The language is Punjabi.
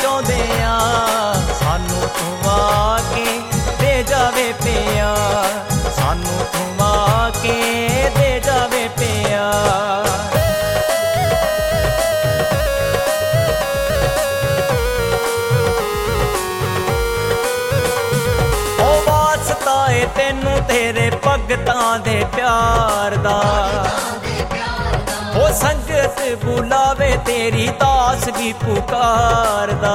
ਚਾਹੁੰਦੇ ਆ ਸਾਨੂੰ ਤੂੰ ਆ ਕੇ ਦੇ ਜਾਵੇ ਪਿਆਰ ਸਾਨੂੰ ਤੂੰ ਆ ਕੇ ਦੇ ਜਾਵੇ ਪਿਆਰ ਤੈਨੂੰ ਤੇਰੇ ਭਗਤਾਂ ਦੇ ਪਿਆਰ ਦਾ ਉਹ ਸੰਗਤ ਬੁਲਾਵੇ ਤੇਰੀ ਦਾਸ ਵੀ ਪੁਕਾਰਦਾ